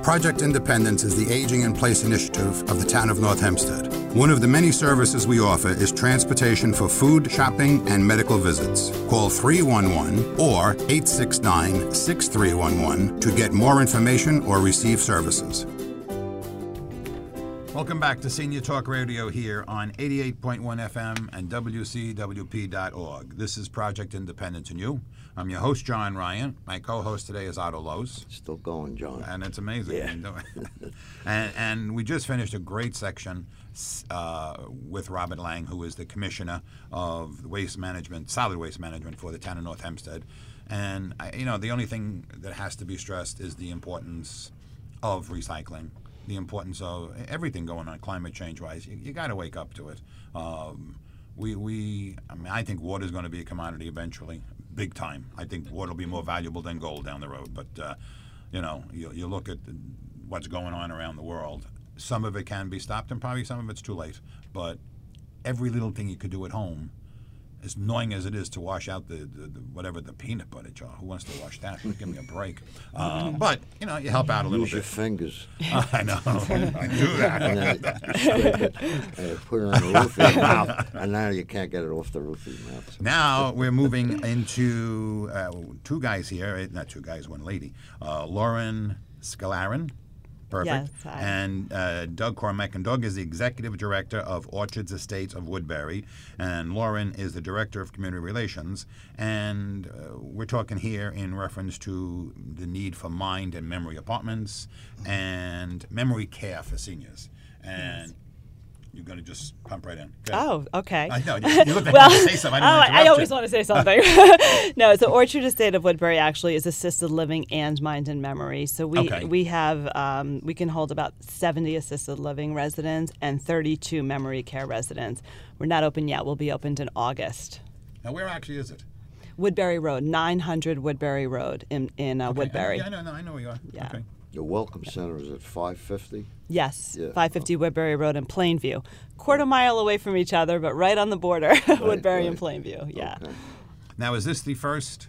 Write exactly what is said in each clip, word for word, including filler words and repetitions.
Project Independence is the Aging in Place initiative of the town of North Hempstead. One of the many services we offer is transportation for food, shopping, and medical visits. Call three one one or eight six nine, six three one one to get more information or receive services. Welcome back to Senior Talk Radio here on eighty-eight point one F M and W C W P dot org. This is Project Independence and You. I'm your host, John Ryan. My co-host today is Otto Lose. Still going, John. And it's amazing. Yeah. and, and we just finished a great section uh, with Robert Lang, who is the Commissioner of Waste Management, Solid Waste Management for the town of North Hempstead. And, I, you know, the only thing that has to be stressed is the importance of recycling, the importance of everything going on climate change-wise. You, you got to wake up to it. Um, we, we, I mean, I think water is going to be a commodity eventually. Big time. I think water will be more valuable than gold down the road. But, uh, you know, you, you look at what's going on around the world. Some of it can be stopped, and probably some of it's too late. But every little thing you could do at home, as annoying as it is to wash out the, the, the whatever, the peanut butter jar. Who wants to wash that? Give me a break. Um, but, you know, you help out a little Use bit. your fingers. I know. I do that. And then uh, put it on the roof of your mouth, and now you can't get it off the roof of your mouth. Now we're moving into uh, two guys here, not two guys, one lady. Uh, Lauren Scalarin, perfect, Yes, hi. and uh, Doug Cormack. And Doug is the executive director of Orchards Estates of Woodbury, and Lauren is the director of community relations. And uh, we're talking here in reference to the need for mind and memory apartments and memory care for seniors. And Yes. you're going to just pump right in. Go ahead. Oh, okay. I know. You, you look like well, you want to say something. I oh, didn't want to I interrupt always you. want to say something. No, so Orchard Estate of Woodbury actually is assisted living and mind and memory. So we Okay. we have um, we can hold about seventy assisted living residents and thirty-two memory care residents. We're not open yet. We'll be opened in August. Now, where actually is it? Woodbury Road, nine hundred Woodbury Road in in uh, Okay, Woodbury. I know, yeah, I know, I know where you are. Yeah. Okay. Your welcome center is at five fifty. Yes, Yeah. five fifty Woodbury Road in Plainview. Quarter mile away from each other, but right on the border, Woodbury and right. Plainview. Yeah. Okay. Now, is this the first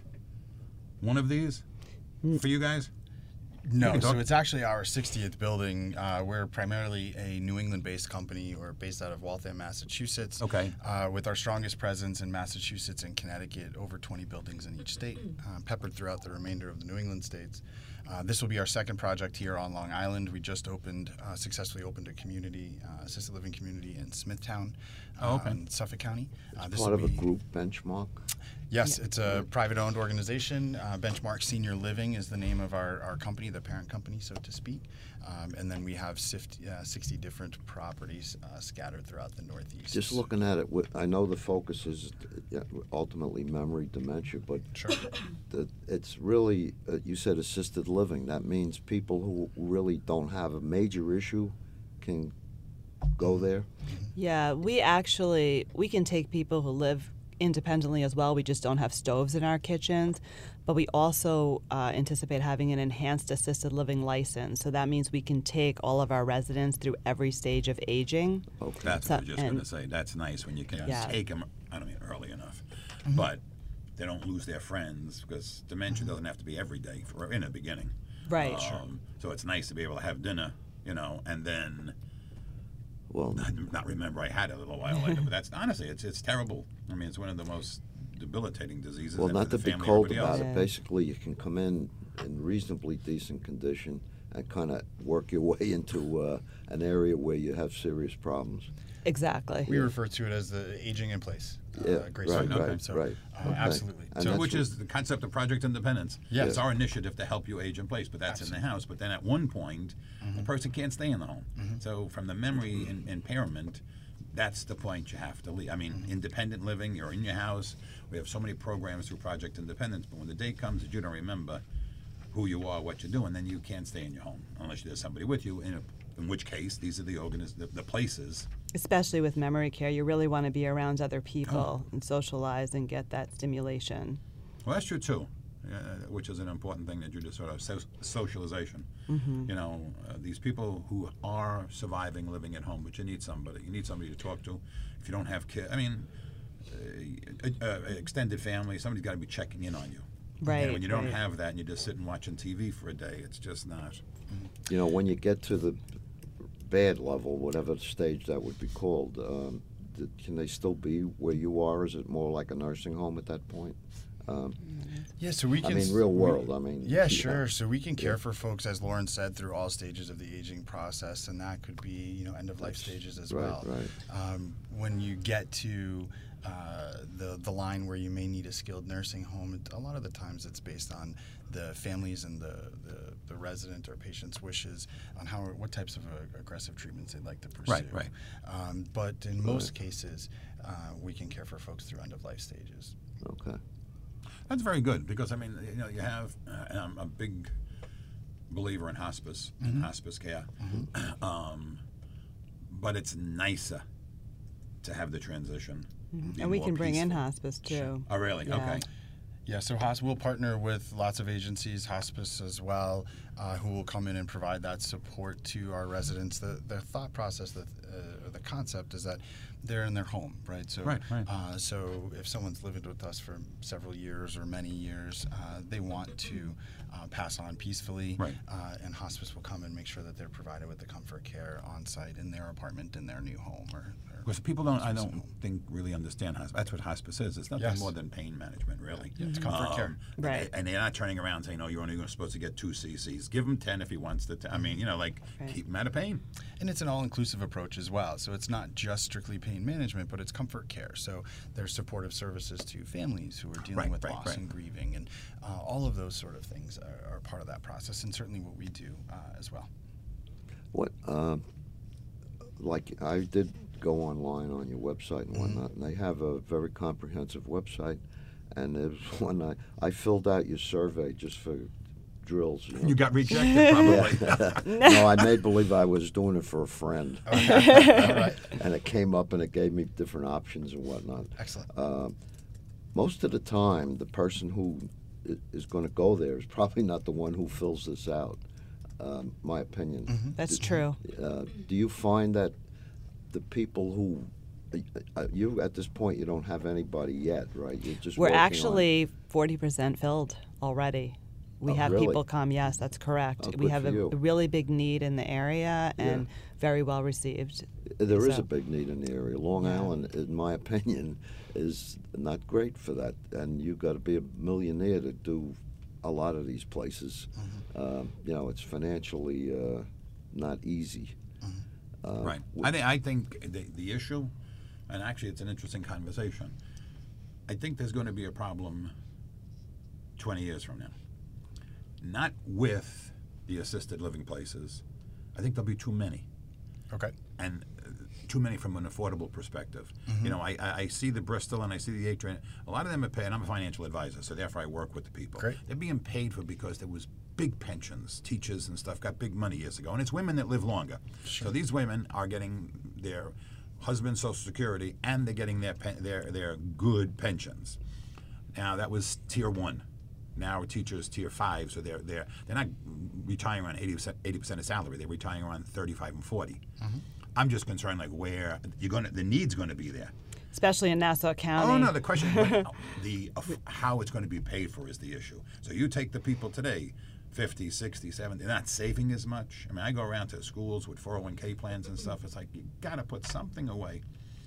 one of these for you guys? You No, can so talk. it's actually our sixtieth building. Uh, we're primarily a New England-based company. We're based out of Waltham, Massachusetts. Okay. Uh, with our strongest presence in Massachusetts and Connecticut, over twenty buildings in each state, uh, peppered throughout the remainder of the New England states. Uh, this will be our second project here on Long Island. We just opened, uh, successfully opened a community, uh, assisted living community in Smithtown, uh, Oh, okay. in Suffolk County. Uh, this Part will of a be- group benchmark. Yes, it's a private-owned organization. Uh, Benchmark Senior Living is the name of our, our company, the parent company, so to speak. Um, and then we have sixty, uh, sixty different properties uh, scattered throughout the Northeast. Just looking at it, with- I know the focus is uh, ultimately memory dementia, but Sure. the, it's really, uh, you said assisted living. That means people who really don't have a major issue can go there. Yeah, we actually we can take people who live independently as well. We just don't have stoves in our kitchens, but we also uh, anticipate having an enhanced assisted living license. So that means we can take all of our residents through every stage of aging. Okay. That's So- what I was just going and- to say. That's nice when you can Yeah. take them, I don't mean early enough, but they don't lose their friends, because dementia doesn't have to be every day for, in the beginning. Right. Um, so it's nice to be able to have dinner, you know, and then Well, not, not remember I had it a little while later. But that's honestly, it's it's terrible. I mean, it's one of the most debilitating diseases. well, that not the to be family, cold everybody about else. it. Basically, you can come in in reasonably decent condition and kind of work your way into uh, an area where you have serious problems. Exactly. We refer to it as the aging in place. Yeah, uh, Grace right, Program. right, so, right. Uh, Okay. Absolutely. And So, that's which what- is the concept of Project Independence. Yes. It's our initiative to help you age in place, but that's in the house. But then at one point, the person can't stay in the home. So from the memory in, impairment, that's the point you have to leave. I mean, independent living, you're in your house. We have so many programs through Project Independence, but when the day comes that you don't remember who you are, what you're doing, then you can't stay in your home unless there's somebody with you, in, a, in which case these are the, organiz- the, the places. Especially with memory care, you really want to be around other people and socialize and get that stimulation. Well, that's true too, uh, which is an important thing that you just sort of so- socialization. You know, uh, these people who are surviving living at home, but you need somebody. You need somebody to talk to. If you don't have kids, I mean, uh, uh, extended family, somebody's got to be checking in on you. Right. And when you don't right. have that and you're just sitting watching T V for a day, it's just not. You know, when you get to the bad level, whatever stage that would be called, um, th- can they still be where you are? Is it more like a nursing home at that point? Um, Yeah, so we I can. mean, real we- world. I mean, Yeah, you sure. know. So we can care Yeah. for folks, as Lauren said, through all stages of the aging process, and that could be, you know, end of life stages as Right, well. right. Um, when you get to uh, the the line where you may need a skilled nursing home, it, a lot of the times it's based on the families and the, the, the resident or patient's wishes on how what types of uh, aggressive treatments they'd like to pursue. Right, right. Um, but in most cases, uh, we can care for folks through end of life stages. Okay. That's very good because I mean, you know, you have. Uh, and I'm a big believer in hospice and hospice care, um, but it's nicer to have the transition. be And we more can bring in peaceful. hospice too. Oh, really? Yeah. Okay. Yeah, so hos- we'll partner with lots of agencies, hospice as well, uh, who will come in and provide that support to our residents. The, the thought process, the, uh, the concept is that they're in their home, right? So, Right, right. Uh, so if someone's lived with us for several years or many years, uh, they want to uh, pass on peacefully, Right. uh, and hospice will come and make sure that they're provided with the comfort care on site in their apartment, in their new home, or. or Because people don't, I hospice don't home. think really understand hospice. That's what hospice is. It's nothing Yes. more than pain management, really. Yeah, it's comfort care. Um, Right. And, and they're not turning around saying, "No, you're only supposed to get two C Cs. Give him ten if he wants to." T- I mean, you know, like Right. keep him out of pain. And it's an all-inclusive approach as well. So it's not just strictly pain management, but it's comfort care. So there's supportive services to families who are dealing Right, with right, loss right. and grieving, and uh, all of those sort of things are, are part of that process, and certainly what we do uh, as well. What, um, like, I did go online on your website and whatnot, and they have a very comprehensive website. And there was one I, I filled out your survey just for drills. You, know. You got rejected, probably. Yeah. No, I made believe I was doing it for a friend. All right. And it came up and it gave me different options and whatnot. Excellent. Uh, most of the time, the person who i- is going to go there is probably not the one who fills this out. Um, my opinion. Mm-hmm. That's true. Uh, do you find that the people who uh, you at this point you don't have anybody yet, right? You're just We're working on- actually forty percent filled already. We Oh, have really? people come. Yes, that's correct. Oh, we good have for a, you. a really big need in the area and Yeah. very well received. There is So- a big need in the area. Long Yeah. Island, in my opinion, is not great for that, and you've got to be a millionaire to do a lot of these places. Um, you know, it's financially uh, not easy. Uh, Right. I think I think the the issue, and actually it's an interesting conversation. I think there's going to be a problem twenty years from now. Not with the assisted living places. I think there'll be too many, Okay. and uh, too many from an affordable perspective. You know, I, I I see the Bristol and I see the Atrium. A lot of them are paid. And I'm a financial advisor, so therefore I work with the people. Great. They're being paid for because there was big pensions. Teachers and stuff got big money years ago, and it's women that live longer. So these women are getting their husband's Social Security, and they're getting their pen, their their good pensions. Now that was tier one. Now a teacher is tier five, so they're they're they're not retiring on eighty percent eighty percent of salary. They're retiring around thirty-five and forty. I'm just concerned like where you're gonna the need's going to be there. Especially in Nassau County. Oh no, the question but the uh, how it's going to be paid for is the issue. So you take the people today, fifty, sixty, seventy, they're not saving as much. I mean, I go around to schools with four oh one K plans and stuff. It's like you got to put something away.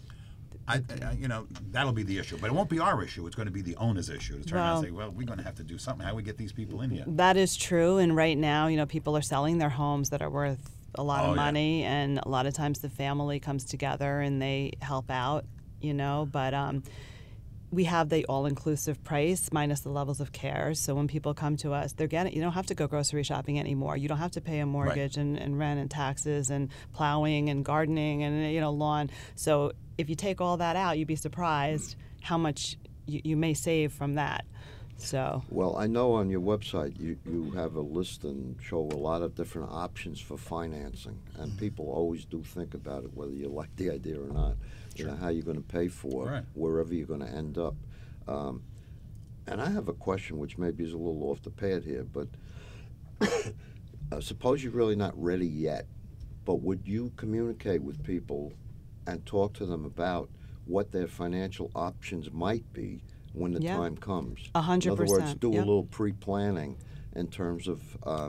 I, I, you know, that'll be the issue, but it won't be our issue. It's going to be the owner's issue to turn around Well- and say, "Well, we're going to have to do something. How do we get these people in here?" That is true, and right now, you know, people are selling their homes that are worth a lot Oh, of yeah. money, and a lot of times the family comes together and they help out, you know. But um, we have the all-inclusive price minus the levels of care. So when people come to us, they're getting. You don't have to go grocery shopping anymore. You don't have to pay a mortgage and, and rent and taxes and plowing and gardening and you know lawn. So if you take all that out, you'd be surprised how much you, you may save from that. So. Well, I know on your website you, you have a list and show a lot of different options for financing, and people always do think about it, whether you like the idea or not. You know, how you're going to pay for Right. wherever you're going to end up. Um, and I have a question which maybe is a little off the pad here, but uh, suppose you're really not ready yet, but would you communicate with people and talk to them about what their financial options might be when the Yeah. time comes? A hundred In other words, percent, do a yep. little pre-planning in terms of, um,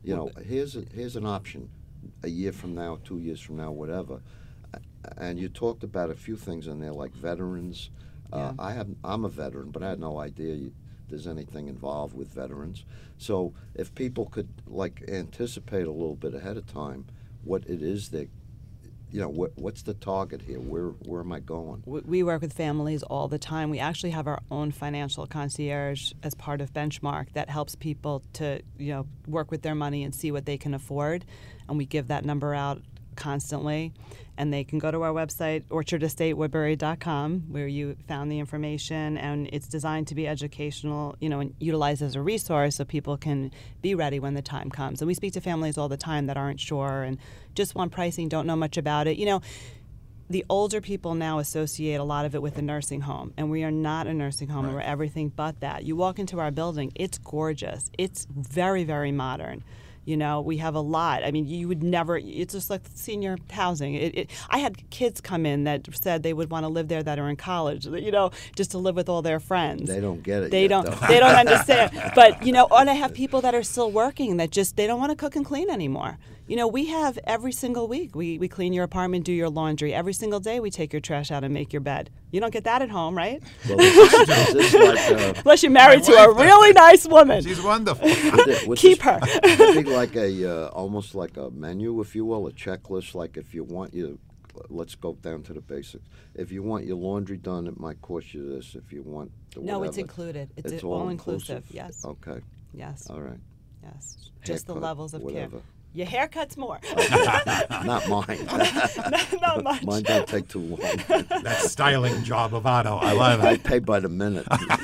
You know, here's a, here's an option, a year from now, two years from now, whatever. And you talked about a few things in there, like veterans. Uh, Yeah. I have I'm a veteran, but I had no idea you, there's anything involved with veterans. So if people could like anticipate a little bit ahead of time what it is that, you know, what what's the target here? Where where am I going? We we work with families all the time. We actually have our own financial concierge as part of Benchmark that helps people to, you know, work with their money and see what they can afford. And we give that number out constantly. And they can go to our website, orchard estate woodbury dot com, where you found the information. And it's designed to be educational, you know, and utilized as a resource so people can be ready when the time comes. And we speak to families all the time that aren't sure and just want pricing, don't know much about it. You know, the older people now associate a lot of it with a nursing home, and we are not a nursing home. Right. We're everything but that. You walk into our building, it's gorgeous. It's very, very modern. You know, we have a lot. I mean, you would never, it's just like senior housing. It, it, I had kids come in that said they would want to live there that are in college, you know, just to live with all their friends. They don't get it They yet, don't. though. They don't understand. But you know, and I have people that are still working that just they don't want to cook and clean anymore. You know, we have every single week we we clean your apartment, do your laundry. Every single day we take your trash out and make your bed. You don't get that at home, right? Well, is this, is this like, uh, Unless you're married to a wife does. really nice woman. She's wonderful. would it- would Keep this- her. would it be like a uh, almost like a menu, if you will, a checklist. Like if you want you, let's go down to the basics. If you want your laundry done, it might cost you this. If you want the No, it's whatever. included. It's, It's all, all inclusive. inclusive? Yes. Okay, Yes. all right. Yes. Just the Haircut, levels of whatever. care. Your haircut's more. Not mine. Not much. Mine don't take too long. That styling job of Otto. I love I it. pay by the minute.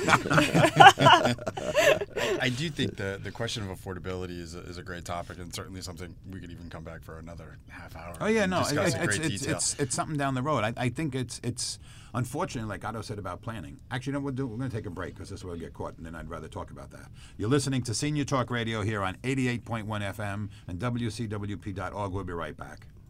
I do think the the question of affordability is a, is a great topic, and certainly something we could even come back for another half hour. Oh yeah, and no, it, discuss in it's, great it's, detail. it's it's something down the road. I, I think it's it's unfortunate, like Otto said about planning. Actually, you know what we'll do? We're going to take a break because this is where we get caught, and then I'd rather talk about that. You're listening to Senior Talk Radio here on eighty-eight point one F M and W C W P dot org. We'll be right back.